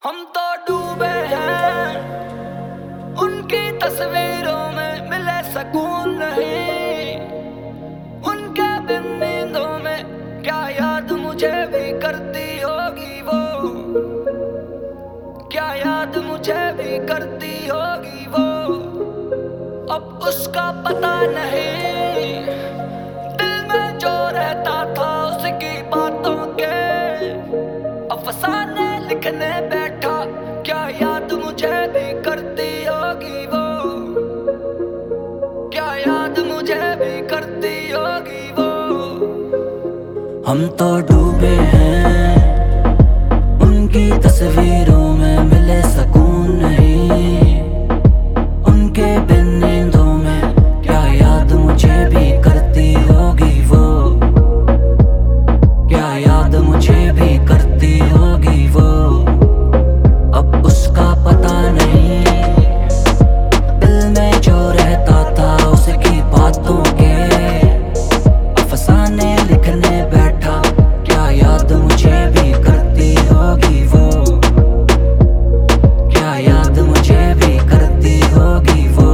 हम तो डूबे हैं उनकी तस्वीरों में, मिले सुकून नहीं उनके बिन नींदों में। क्या याद मुझे भी करती होगी वो, क्या याद मुझे भी करती होगी वो। अब उसका पता नहीं, दिल में जो रहता था उसकी बातों के अफसाने लिखने बैठा। क्या याद मुझे भी करती होगी वो, क्या याद मुझे भी करती होगी वो। हम तो डूबे हैं उनकी तस्वीरों में, मिले सुकून नहीं उनके बिन नींदों में। क्या याद मुझे भी करती होगी वो, क्या याद मुझे भी करती होगी वो। अब उसका पता नहीं, दिल में जो रहता था उसकी बातों के अफसाने लिखने बैठा। क्या याद मुझे भी करती होगी वो, क्या याद मुझे भी करती होगी वो।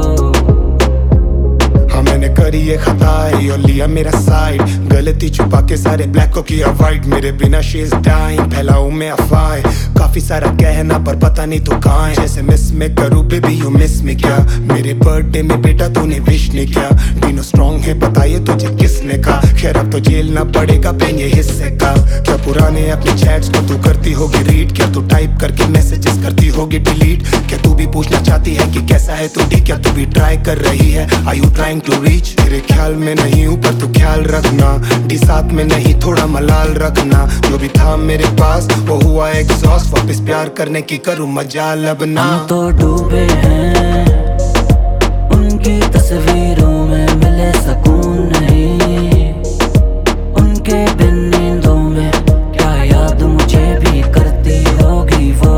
हाँ मैंने करी ये खता और लिया मेरा साइड, गलती छुपा के सारे ब्लैक को किया वाइट। मेरे बिना शी इज डाइंग, फैलाऊं मैं अफवाहें, काफी सारा कहना पर पता नहीं तो कहाँ है। जैसे मिस में करूँ बेबी यू मिस में क्या, मेरे बर्थडे में बेटा तूने विश नहीं किया। तीनों स्ट्रॉन्ग है पता ये तुझे किसने कहा, खैर अब तो झेलना पड़ेगा पेन ये हिस्से का। क्या पुराने अपने चैट्स को तू करती होगी रीड, क्या तू टाइप करके मैसेजेस करती होगी डिलीट। क्या तू भी पूछना चाहती है कि कैसा है तू ठीक, क्या तू भी ट्राई कर रही है, are you trying to reach. तेरे ख्याल में नहीं हूँ पर तू ख्याल रखना, डी साथ में नहीं थोड़ा मलाल रखना। जो भी था मेरे पास वो हुआ एग्जॉस्ट, वापस प्यार करने की करूँ मजाल अब ना। हम तो डूबे हैं उनकी तस्वीरों में, मिले सुकून नहीं उनके बिन नींदों में। क्या याद मुझे भी करती होगी वो,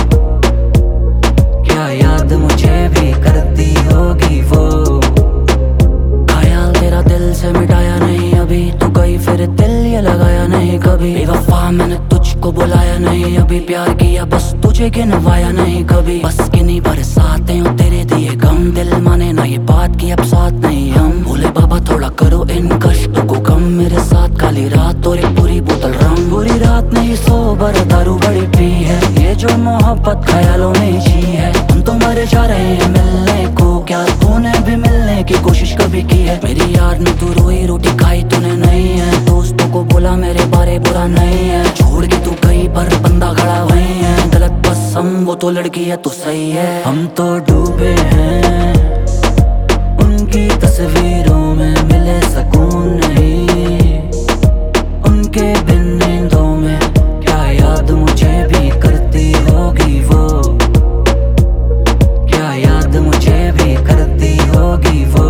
क्या याद मुझे भी करती होगी वो। ख्याल तेरा दिल से मिटाया नहीं अभी, तू गई फिर दिल ये लगाया नहीं कभी। बेवफा मैंने तुझको बुलाया नहीं अभी, प्यार किया बस तुझे गिनवाया नहीं कभी। बस किन्हीं बरसातें हो तेरे दिए गम, दिल माने ना ये बात की अब साथ नहीं हम। भोले बाबा थोड़ा करो इन कष्टों को कम, मेरे साथ काली रात और एक पूरी बोतल रम। बुरी रात नहीं सोबर दारू बड़ी पी है, ये जो मोहब्बत ख्यालों में जी है। हम तो मर जा रहे हैं मिलने को, क्या तूने भी मिलने की कोशिश कभी की है। मेरी याद में तू रोई रोटी खाई तूने नहीं है, दोस्तों को बोला मेरे बारे बुरा नहीं है। छोड़ के तू गई पर बंदा खड़ा वही है, गलत बस हम वो तो लड़की है तू सही है। हम तो डूबे हैं उनकी तस्वीरों में, मिले सुकून नहीं उनके बिन नींदों में। क्या याद मुझे भी करती होगी वो, क्या याद मुझे भी करती होगी वो।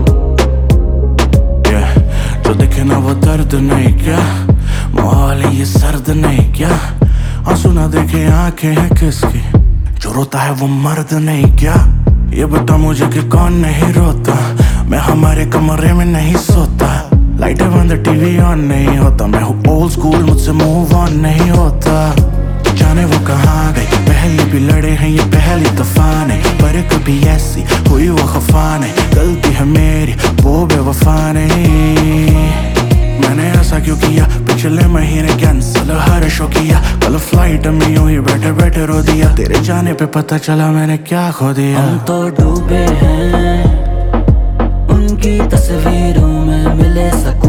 जो दिखे ना वो दर्द नहीं क्या, माहौल ये सर्द नहीं क्या। आंसू ना देखे आंखें हैं किसकी, जो रोता है वो मर्द नहीं क्या। ये बता मुझे कि कौन नहीं रोता, मैं हमारे कमरे में नहीं सोता। लाइटें बंद टीवी ऑन नहीं होता, मैं हूँ ओल्ड स्कूल मुझसे मूव ऑन नहीं होता। जाने वो कहाँ गई, पहले भी लड़े हैं ये पहली दफा नहीं, पर कभी ऐसी हुई वो खफा नहीं। गलती है मेरी वो बेवफा नहीं, मैंने ऐसा क्यों किया पिछले महीने कैंसिल हर शो किया। कल फ्लाइट में यूं ही बैठे बैठे रो दिया, तेरे जाने पे पता चला मैंने क्या खो दिया। हम तो डूबे हैं उनकी तस्वीरों में, मिले